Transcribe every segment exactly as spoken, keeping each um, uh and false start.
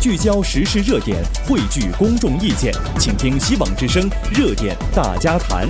聚焦时事热点，汇聚公众意见，请听希望之声热点大家谈。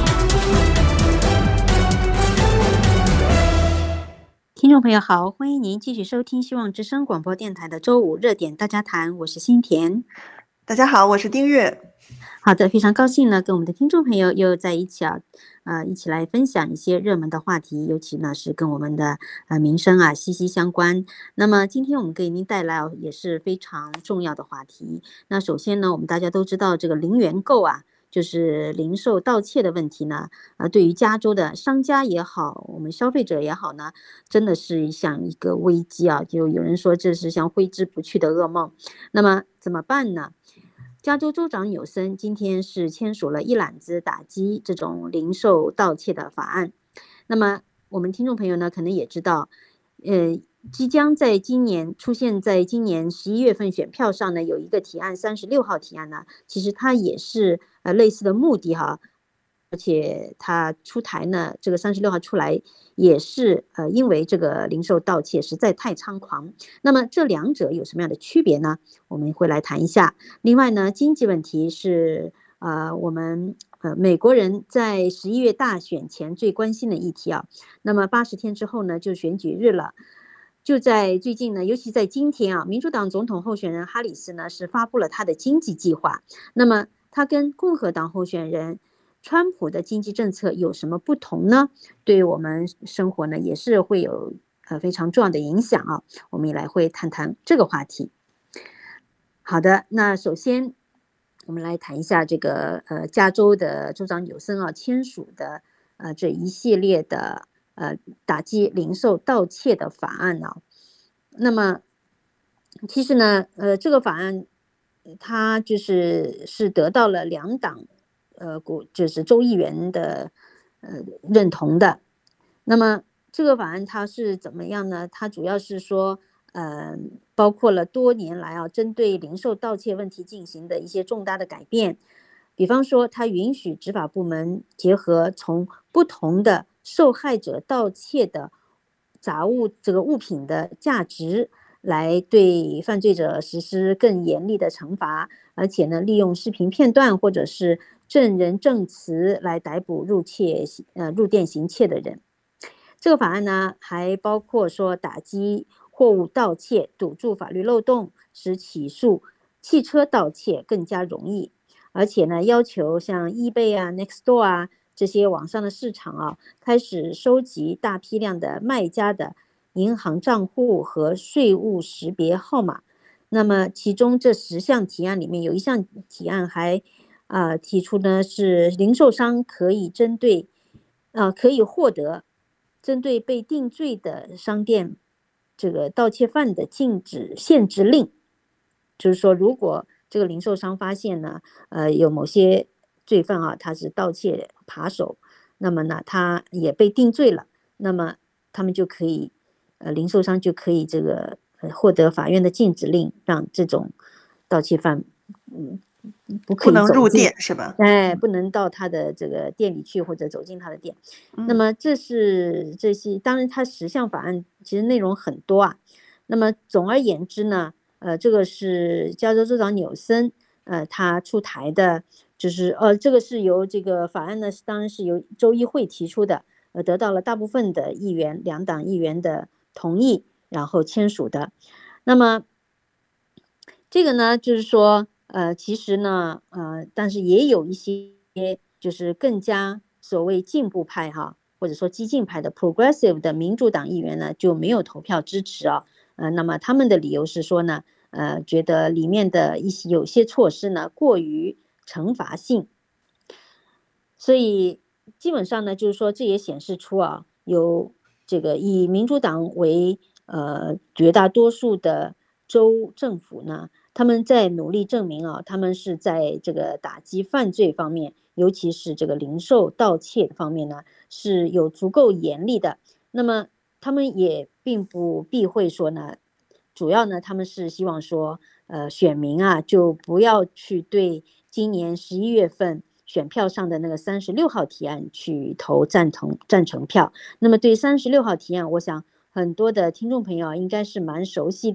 听众朋友好，欢迎您继续收听希望之声广播电台的周五热点大家谈，我是新田。 大家好，我是丁月。 好的，非常高兴呢，跟我们的听众朋友又在一起啊，呃，一起来分享一些热门的话题，尤其呢是跟我们的呃民生啊息息相关。那么今天我们给您带来也是非常重要的话题。那首先呢，我们大家都知道这个零元购啊，就是零售盗窃的问题呢，呃，对于加州的商家也好，我们消费者也好呢，真的是像一个危机啊，就有人说这是像挥之不去的噩梦。那么怎么办呢？加州州长纽森今天是签署了一揽子打击这种零售盗窃的法案。那么我们听众朋友呢，可能也知道，呃，即将在今年出现在今年十一月份选票上呢，有一个提案三十六号提案呢，其实它也是呃类似的目的哈。而且它出台呢，这个三十六号出来也是呃，因为这个零售盗窃实在太猖狂。那么这两者有什么样的区别呢？我们会来谈一下。另外呢，经济问题是呃我们呃美国人在十一月大选前最关心的议题啊。那么八十天之后呢，就选举日了。就在最近呢，尤其在今天啊，民主党总统候选人哈里斯呢是发布了他的经济计划。那么他跟共和党候选人川普的经济政策有什么不同呢？对于我们生活呢，也是会有呃非常重要的影响啊。我们也来会谈谈这个话题。好的，那首先我们来谈一下这个呃加州的州长纽森啊签署的呃这一系列的呃打击零售盗窃的法案啊。那么其实呢，呃这个法案它就是是得到了两党。呃，国就是州议员的呃认同的。那么这个法案它是怎么样呢？它主要是说，呃，包括了多年来啊，针对零售盗窃问题进行的一些重大的改变。比方说，它允许执法部门结合从不同的受害者盗窃的杂物这个物品的价值，来对犯罪者实施更严厉的惩罚，而且呢，利用视频片段或者是证人证词来逮捕入窃呃入店行窃的人。这个法案呢，还包括说打击货物盗窃，堵住法律漏洞，使起诉汽车盗窃更加容易。而且呢，要求像 eBay 啊、Nextdoor 啊这些网上的市场啊，开始收集大批量的卖家的银行账户和税务识别号码。那么其中这十项提案里面有一项提案还啊、呃，提出呢是零售商可以针对啊、呃、可以获得针对被定罪的商店这个盗窃犯的禁止限制令。就是说，如果这个零售商发现呢，呃，有某些罪犯啊，他是盗窃扒手，那么呢，他也被定罪了，那么他们就可以，呃，零售商就可以这个呃获得法院的禁止令，让这种盗窃犯，嗯，不可以不能入走进店是吧？ 哎，不能到他的这个店里去，或者走进他的店。 嗯、 那么这是这些，当然它十项法案其实内容很多啊。那么总而言之呢，呃，这个是加州州长纽森，呃，他出台的，就是呃，这个是由这个法案呢，当然是由州议会提出的，呃，得到了大部分的议员，两党议员的同意，然后签署的。那么这个呢，就是说，呃，其实呢，呃，但是也有一些就是更加所谓进步派哈，或者说激进派的 progressive 的民主党议员呢，就没有投票支持啊。呃，那么他们的理由是说呢，呃，觉得里面的一些有些措施呢过于惩罚性，所以基本上呢，就是说这也显示出啊，有这个以民主党为呃绝大多数的州政府呢，他们在努力证明啊，他们是在这个打击犯罪方面，尤其是这个零售盗窃方面呢，是有足够严厉的。那么他们也并不避讳说呢，主要呢，他们是希望说，呃，选民啊，就不要去对今年十一月份选票上的那个三十六号提案去投赞同赞成票。那么对三十六号提案，我想很多的听众朋友应该是蛮熟悉的，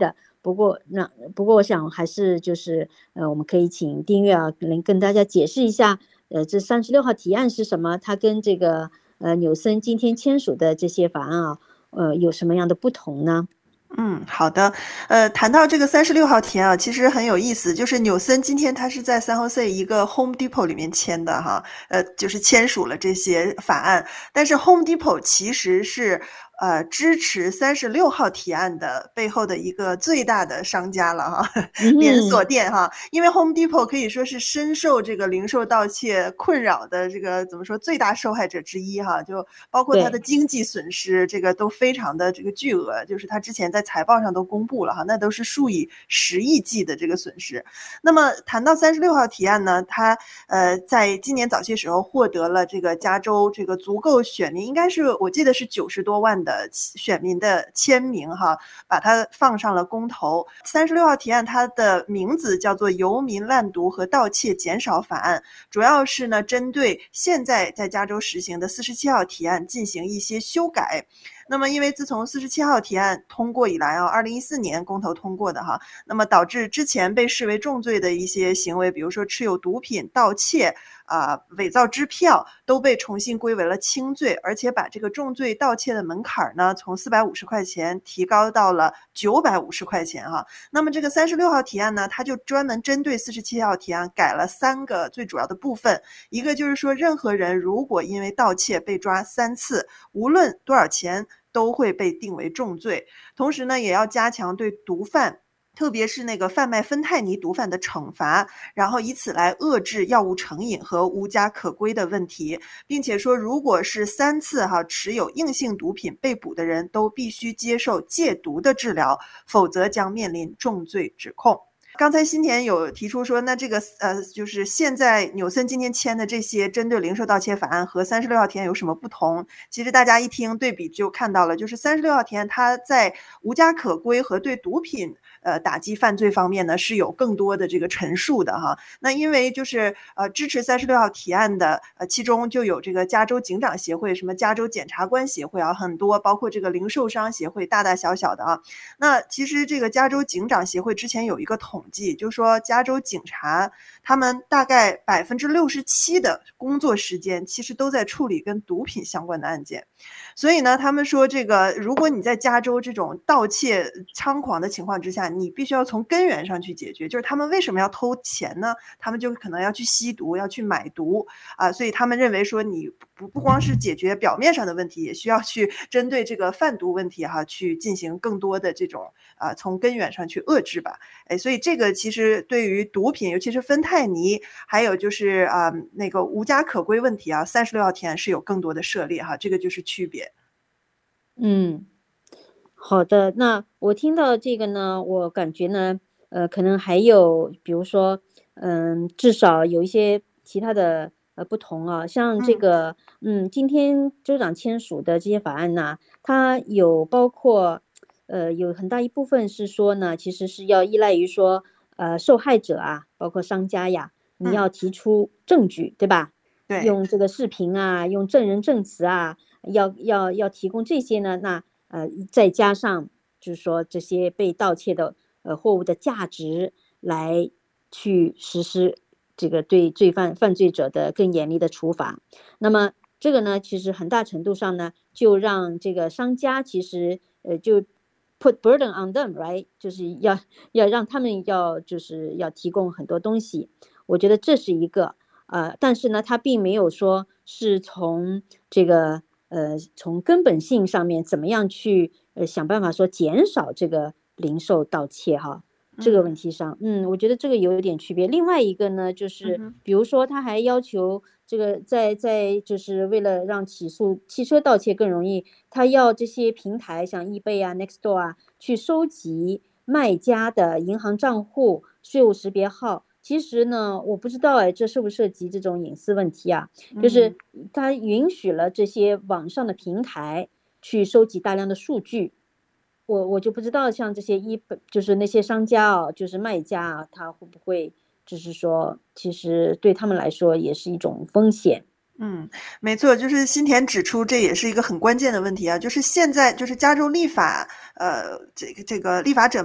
不过那不过我想还是就是呃，我们可以请丁月啊，能跟大家解释一下，呃，这三十六号提案是什么？它跟这个呃纽森今天签署的这些法案啊，呃，有什么样的不同呢？ 嗯，好的。呃，谈到这个三十六号提案啊，其实很有意思，就是纽森今天他是在三 Jose 一个 Home Depot 里面签的哈，呃，就是签署了这些法案。但是 Home Depot 其实是呃支持三十六号提案的背后的一个最大的商家了哈，连锁店哈。因为 Home Depot 可以说是深受这个零售盗窃困扰的这个怎么说最大受害者之一哈，就包括它的经济损失，这个都非常的这个巨额，就是它之前在财报上都公布了哈，那都是数以十亿计的这个损失。那么谈到三十六号提案呢，它呃在今年早些时候获得了这个加州这个足够选民，应该是我记得是九十多万的选民的签名哈，把它放上了公投。三十六号提案它的名字叫做游民滥毒和盗窃减少法案，主要是呢针对现在在加州实行的四十七号提案进行一些修改。那么因为自从四十七号提案通过以来啊，二零一四年公投通过的哈，那么导致之前被视为重罪的一些行为，比如说持有毒品、盗窃啊、呃、伪造支票，都被重新归为了轻罪，而且把这个重罪盗窃的门槛呢从四百五十块钱提高到了九百五十块钱哈。那么这个三十六号提案呢，它就专门针对四十七号提案改了三个最主要的部分，一个就是说任何人如果因为盗窃被抓三次，无论多少钱都会被定为重罪。同时呢，也要加强对毒贩，特别是那个贩卖芬太尼毒贩的惩罚，然后以此来遏制药物成瘾和无家可归的问题，并且说如果是三次哈持有硬性毒品被捕的人都必须接受戒毒的治疗，否则将面临重罪指控。刚才新田有提出说，那这个呃，就是现在纽森今天签的这些针对零售盗窃法案和三十六号提案有什么不同？其实大家一听对比就看到了，就是三十六号提案它在无家可归和对毒品呃打击犯罪方面呢是有更多的这个陈述的哈。那因为就是呃支持三十六号提案的呃其中就有这个加州警长协会、什么加州检察官协会啊，很多包括这个零售商协会，大大小小的啊。那其实这个加州警长协会之前有一个统计，就是说加州警察他们大概百分之六十七的工作时间其实都在处理跟毒品相关的案件。所以呢，他们说这个如果你在加州这种盗窃猖狂的情况之下，你必须要从根源上去解决，就是他们为什么要偷钱呢？他们就可能要去吸毒，要去买毒啊，所以他们认为说你不不光是解决表面上的问题，也需要去针对这个贩毒问题哈，去进行更多的这种啊从根源上去遏制吧。哎，所以这个其实对于毒品，尤其是芬太尼，还有就是啊那个无家可归问题啊，三十六号提案是有更多的涉猎哈，这个就是区别。 嗯，好的，那我听到这个呢，我感觉呢，呃，可能还有，比如说，嗯，至少有一些其他的呃不同啊，像这个，嗯，今天州长签署的这些法案呢，它有包括，呃，有很大一部分是说呢，其实是要依赖于说，呃，受害者啊，包括商家呀，你要提出证据，对吧？ 对， 用这个视频啊，用证人证词啊，要要要提供这些呢，那呃再加上就是说这些被盗窃的呃货物的价值，来去实施这个对罪犯犯罪者的更严厉的处罚。那么这个呢，其实很大程度上呢，就让这个商家其实呃就 put burden on them，right， 就是要要让他们要就是要提供很多东西。我觉得这是一个。呃，但是呢，它并没有说是从这个呃从根本性上面怎么样去呃想办法说减少这个零售盗窃哈，这个问题上，嗯，我觉得这个有点区别。另外一个呢，就是比如说他还要求这个在在就是为了让起诉汽车盗窃更容易，他要这些平台像eBay啊、Nextdoor 啊去收集卖家的银行账户、税务识别号。其实呢，我不知道哎，这涉不涉及这种隐私问题啊？就是它允许了这些网上的平台去收集大量的数据，我我就不知道像这些一就是那些商家啊，就是卖家啊，他会不会就是说，其实对他们来说也是一种风险。 嗯，没错，就是新田指出，这也是一个很关键的问题啊，就是现在就是加州立法，呃，这个这个立法者们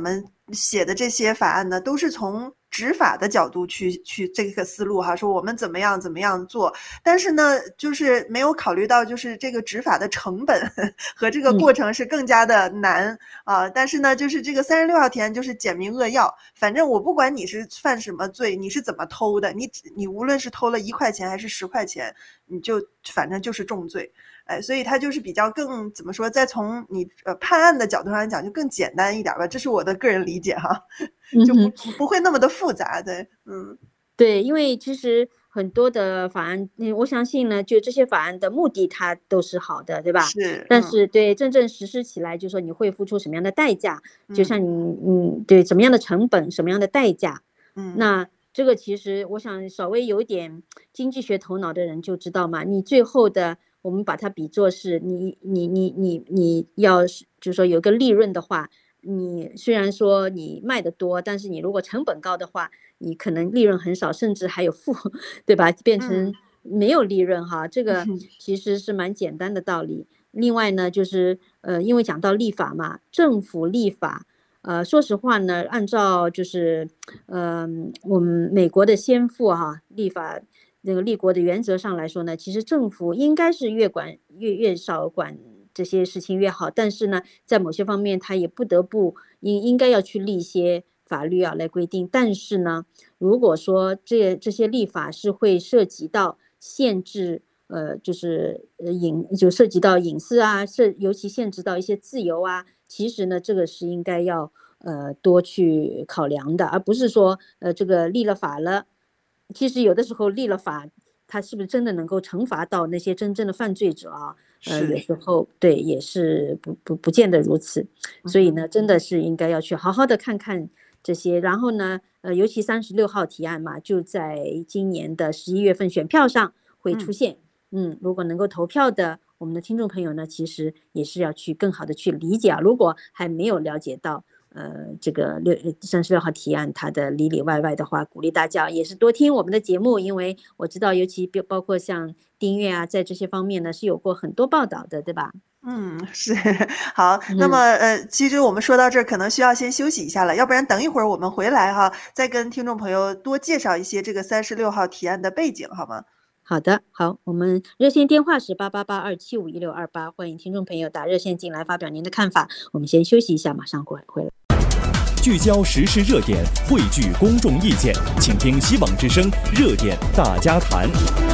写的这些法案呢，都是从执法的角度去去这个思路哈，说我们怎么样怎么样做，但是呢，就是没有考虑到就是这个执法的成本和这个过程是更加的难、嗯、啊。但是呢，就是这个三十六号提案就是简明扼要，反正我不管你是犯什么罪，你是怎么偷的，你你无论是偷了一块钱还是十块钱，你就反正就是重罪。哎，所以它就是比较更怎么说，再从你呃判案的角度上来讲，就更简单一点吧，这是我的个人理解哈，就不、嗯、不会那么的复杂。对，嗯， 对，因为其实很多的法案，我相信呢，就这些法案的目的它都是好的，对吧？ 是， 但是对真正实施起来，就是说你会付出什么样的代价， 嗯、 就像你嗯对什么样的成本，什么样的代价， 嗯， 那这个其实我想稍微有点经济学头脑的人就知道嘛，你最后的。我们把它比作是你你你你你要就是说有个利润的话，你虽然说你卖的多，但是你如果成本高的话，你可能利润很少，甚至还有负，对吧？变成没有利润哈， 嗯、 这个其实是蛮简单的道理。另外呢，就是呃，因为讲到立法嘛，政府立法，呃，说实话呢，按照就是呃我们美国的先父哈立法。那个立国的原则上来说呢，其实政府应该是越管越越少管这些事情越好，但是呢，在某些方面他也不得不应应该要去立一些法律啊来规定。但是呢，如果说这这些立法是会涉及到限制，呃，就是呃隐就涉及到隐私啊，涉尤其限制到一些自由啊，其实呢，这个是应该要呃多去考量的，而不是说呃这个立了法了。其实有的时候立了法，他是不是真的能够惩罚到那些真正的犯罪者啊？呃，有时候对也是不不不见得如此。所以呢，真的是应该要去好好的看看这些。然后呢，呃，尤其三十六号提案嘛，就在今年的十一月份选票上会出现。嗯, 嗯，如果能够投票的我们的听众朋友呢，其实也是要去更好的去理解啊。如果还没有了解到。呃，这个六三十六号提案，它的里里外外的话，鼓励大家也是多听我们的节目，因为我知道，尤其包括像订阅啊，在这些方面呢是有过很多报道的，对吧？ 嗯，是好。那么呃，其实我们说到这儿，可能需要先休息一下了，要不然等一会儿我们回来哈，再跟听众朋友多介绍一些这个三十六号提案的背景，好吗？ 好的，好，我们热线电话是八八八二七五一六二八，欢迎听众朋友打热线进来发表您的看法。我们先休息一下，马上回回来。 聚焦时事热点，汇聚公众意见，请听希望之声热点大家谈。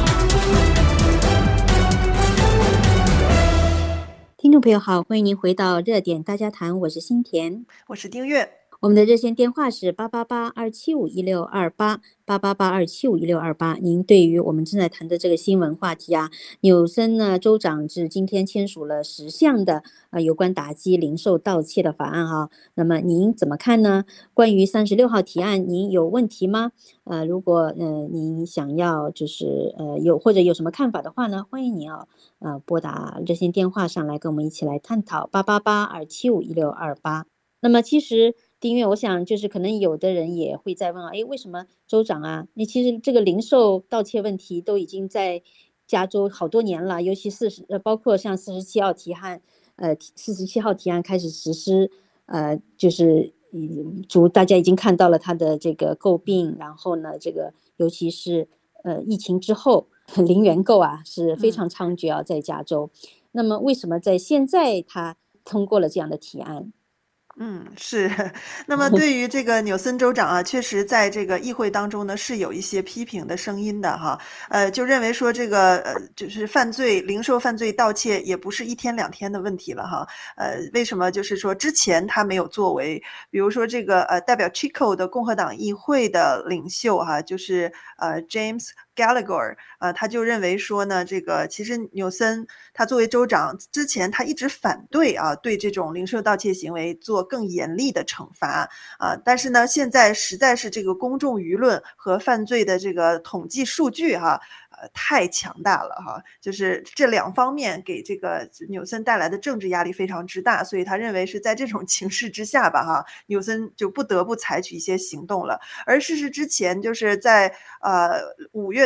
听众朋友好，欢迎您回到热点大家谈，我是新田， 我是丁月。 我们的热线电话是八八八二七五一六二八，八八八二七五一六二八。您对于我们正在谈的这个新闻话题啊，纽森呢州长是今天签署了十项的呃有关打击零售盗窃的法案哈。那么您怎么看呢？关于三十六号提案，您有问题吗？呃，如果呃您想要就是呃有或者有什么看法的话呢，欢迎您要呃拨打热线电话上来跟我们一起来探讨八八八二七五一六二八。那么其实。订阅，我想就是可能有的人也会在问啊，诶，为什么州长啊？那其实这个零售盗窃问题都已经在加州好多年了，尤其四十呃，包括像四十七号提案，呃，四十七号提案开始实施，呃，就是主大家已经看到了他的这个诟病，然后呢，这个尤其是呃疫情之后，零元购啊是非常猖獗啊，在加州。那么为什么在现在他通过了这样的提案？ 嗯，是。那么对于这个纽森州长啊，确实在这个议会当中呢，是有一些批评的声音的哈。呃，就认为说这个呃，就是犯罪、零售犯罪、盗窃也不是一天两天的问题了哈。呃，为什么就是说之前他没有作为？比如说这个呃，代表 Chico 的共和党议会的领袖哈，就是呃 James Gallagher， 呃，他就认为说呢，这个其实纽森他作为州长之前，他一直反对啊，对这种零售盗窃行为做更严厉的惩罚啊。但是呢，现在实在是这个公众舆论和犯罪的这个统计数据哈、啊，呃，太强大了哈，就是这两方面给这个纽森带来的政治压力非常之大，所以他认为是在这种情势之下吧哈，纽森就不得不采取一些行动了。而事实之前就是在呃五月。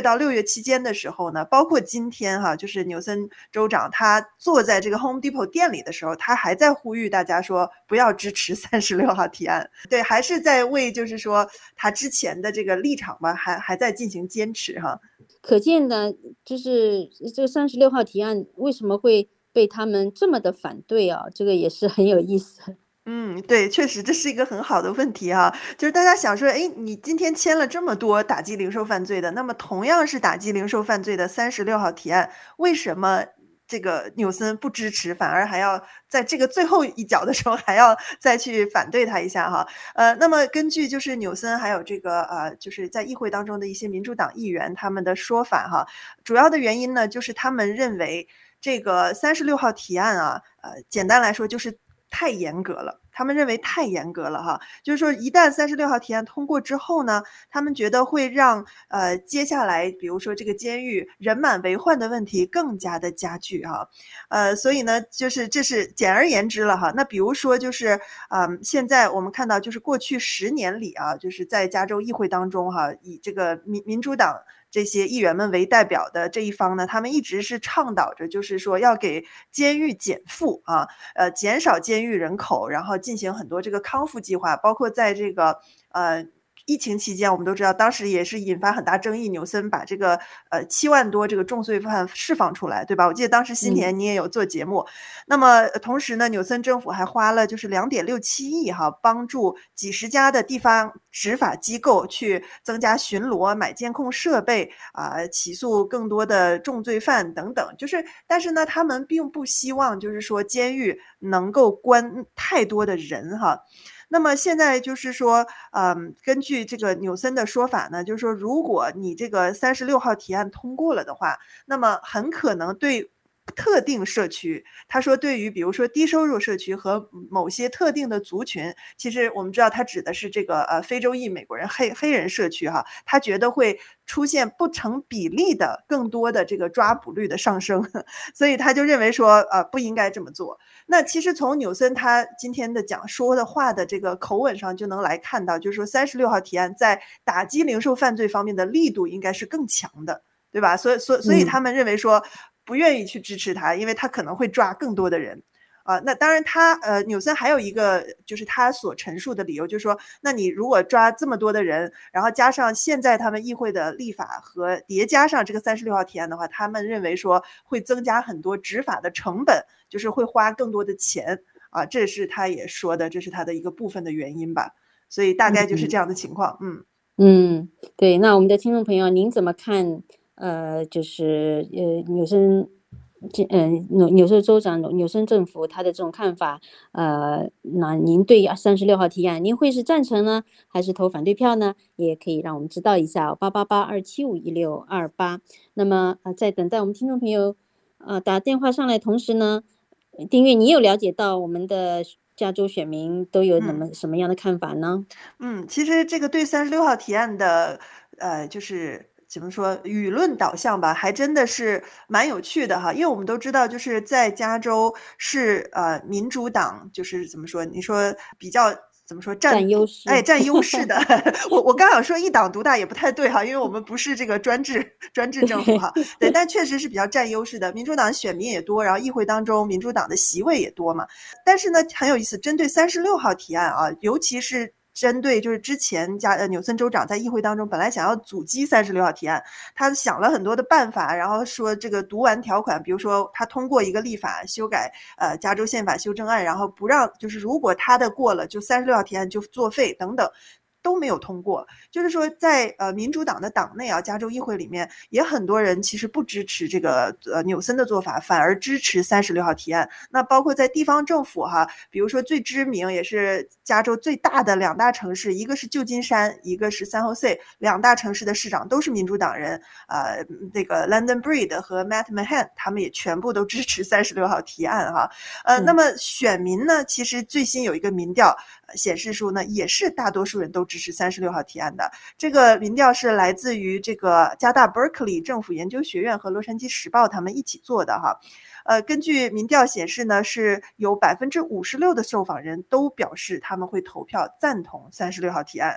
月到六月期间的时候呢，包括今天哈，就是纽森州长他坐在这个 Home Depot 店里的时候，他还在呼吁大家说不要支持三十六号提案，对，还是在为就是说他之前的这个立场吧，还还在进行坚持哈。 可见的就是这个三十六号提案为什么会被他们这么的反对啊？这个也是很有意思。 嗯，对，确实这是一个很好的问题哈，就是大家想说，哎，你今天签了这么多打击零售犯罪的，那么同样是打击零售犯罪的三十六号提案，为什么这个纽森不支持，反而还要在这个最后一脚的时候还要再去反对他一下哈？呃，那么根据就是纽森还有这个呃，就是在议会当中的一些民主党议员他们的说法哈，主要的原因呢，就是他们认为这个三十六号提案啊，呃，简单来说就是太严格了，他们认为太严格了哈，就是说一旦三十六号提案通过之后呢，他们觉得会让呃接下来比如说这个监狱人满为患的问题更加的加剧哈，呃，所以呢，就是这是简而言之了哈。那比如说就是嗯、呃，现在我们看到就是过去十年里啊，就是在加州议会当中哈，以这个民民主党这些议员们为代表的这一方呢，他们一直是倡导着，就是说要给监狱减负啊，呃，减少监狱人口，然后进行很多这个康复计划，包括在这个呃。疫情期间，我们都知道，当时也是引发很大争议。纽森把这个呃七万多这个重罪犯释放出来，对吧？我记得当时新田你也有做节目。嗯、那么同时呢，纽森政府还花了就是两点六七亿哈，帮助几十家的地方执法机构去增加巡逻、买监控设备啊、呃，起诉更多的重罪犯等等。就是，但是呢，他们并不希望就是说监狱能够关太多的人哈。那么现在就是说，嗯，根据这个纽森的说法呢，就是说，如果你这个三十六号提案通过了的话，那么很可能对特定社区，他说对于比如说低收入社区和某些特定的族群，其实我们知道他指的是这个呃非洲裔美国人黑黑人社区哈，他觉得会出现不成比例的更多的这个抓捕率的上升，所以他就认为说呃不应该这么做。那其实从纽森他今天的讲说的话的这个口吻上就能来看到，就是说三十六号提案在打击零售犯罪方面的力度应该是更强的，对吧？所以所所以他们认为说不愿意去支持他，因为他可能会抓更多的人。啊、呃，那当然他呃，纽森还有一个就是他所陈述的理由，就是说，那你如果抓这么多的人，然后加上现在他们议会的立法和叠加上这个三十六号提案的话，他们认为说会增加很多执法的成本，就是会花更多的钱啊，这是他也说的，这是他的一个部分的原因吧。所以大概就是这样的情况。嗯嗯，对。那我们的听众朋友，您怎么看？呃，就是呃，纽森。嗯，纽纽森州长纽森政府他的这种看法，呃，那您对三十六号提案，您会是赞成呢，还是投反对票呢？也可以让我们知道一下，八八八二七五一六二八。那么呃，在等待我们听众朋友呃打电话上来同时呢，丁月，你有了解到我们的加州选民都有什么、嗯、什么样的看法呢？ 嗯，其实这个对三十六号提案的，呃，就是。怎么说舆论导向吧，还真的是蛮有趣的哈，因为我们都知道，就是在加州是呃民主党，就是怎么说，你说比较怎么说占占优势， 哎，占优势的。我我刚想说一党独大也不太对哈，因为我们不是这个专制专制政府哈，对，但确实是比较占优势的。民主党选民也多，然后议会当中民主党的席位也多嘛。但是呢，很有意思，针对三十六号提案啊，尤其是。针对就是之前加呃纽森州长在议会当中本来想要阻击三十六号提案，他想了很多的办法，然后说这个读完条款，比如说他通过一个立法修改呃加州宪法修正案，然后不让就是如果他的过了，就三十六号提案就作废等等。都没有通过，就是说在呃民主党的党内啊，加州议会里面也很多人其实不支持这个呃纽森的做法，反而支持三十六号提案。那包括在地方政府哈，比如说最知名也是加州最大的两大城市，一个是旧金山，一个是San Jose，两大城市的市长都是民主党人，呃，那个 London Breed 和 Matt Mahan 他们也全部都支持三十六号提案哈。呃，嗯、那么选民呢，其实最新有一个民调。显示出呢，也是大多数人都支持三十六号提案的。这个民调是来自于这个加大 Berkeley 政府研究学院和洛杉矶时报他们一起做的哈。呃，根据民调显示呢，是有百分之五十六的受访人都表示他们会投票赞同三十六号提案。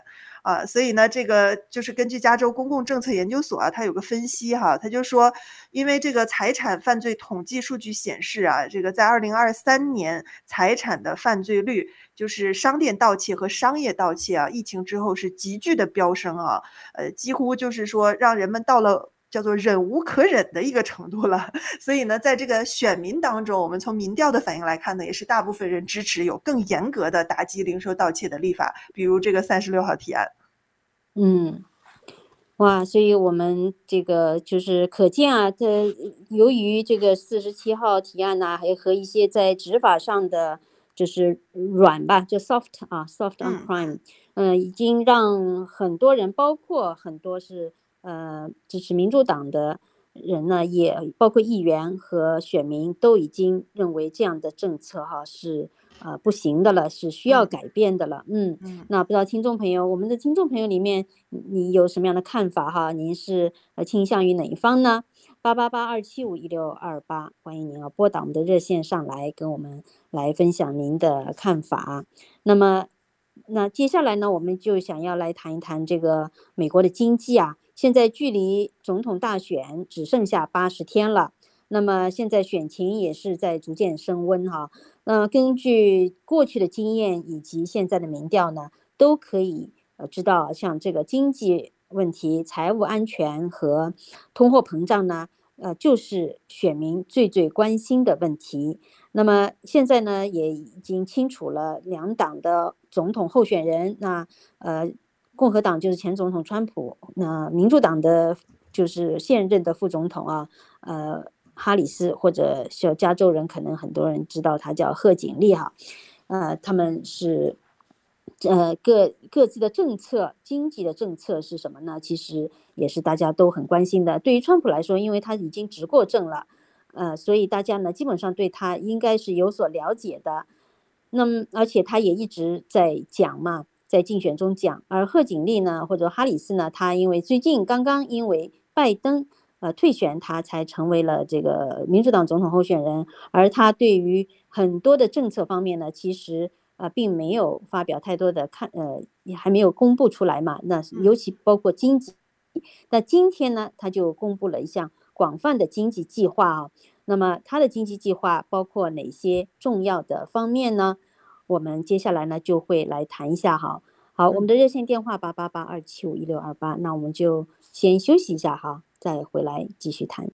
啊，所以呢，这个就是根据加州公共政策研究所啊，它有个分析哈，它就说，因为这个财产犯罪统计数据显示啊，这个在二零二三年财产的犯罪率，就是商店盗窃和商业盗窃啊，疫情之后是急剧的飙升啊，呃，几乎就是说让人们到了叫做忍无可忍的一个程度了。所以呢，在这个选民当中，我们从民调的反应来看呢，也是大部分人支持有更严格的打击零售盗窃的立法，比如这个三十六号提案。 嗯。哇，所以我们这个就是可见啊，这由于这个四十七号提案呢，还和一些在执法上的就是软吧，就 soft 啊 soft on 嗯 crime，嗯、呃，已经让很多人，包括很多是呃支持民主党的人呢，也包括议员和选民都已经认为这样的政策哈是呃不行的了，是需要嗯改变的了。嗯， 嗯。 那不知道听众朋友，我们的听众朋友里面，你你有什么样的看法哈？您是呃倾向于哪一方呢？八八八二七五一六二八，欢迎您啊拨打我们的热线上来跟我们来分享您的看法。那么，那接下来呢，我们就想要来谈一谈这个美国的经济啊。现在距离总统大选只剩下八十天了，那么现在选情也是在逐渐升温哈。呃，根据过去的经验以及现在的民调呢，都可以呃知道，像这个经济问题、财务安全和通货膨胀呢，呃，就是选民最最关心的问题。那么现在呢，也已经清楚了两党的总统候选人，那呃，共和党就是前总统川普，那民主党的就是现任的副总统啊，呃。哈里斯或者小加州人，可能很多人知道他叫贺锦丽哈，呃，他们是呃各各自的政策，经济的政策是什么呢？其实也是大家都很关心的。对于川普来说，因为他已经执过政了，呃，所以大家呢基本上对他应该是有所了解的。那么，而且他也一直在讲嘛，在竞选中讲。而贺锦丽呢，或者哈里斯呢，他因为最近刚刚因为拜登。呃，退选他才成为了这个民主党总统候选人，而他对于很多的政策方面呢，其实呃并没有发表太多的看，呃也还没有公布出来嘛。那尤其包括经济，那今天呢，他就公布了一项广泛的经济计划啊。那么他的经济计划包括哪些重要的方面呢？我们接下来呢就会来谈一下哈。好，我们的热线电话八八八二七五一六二八，那我们就先休息一下哈。再回来继续谈。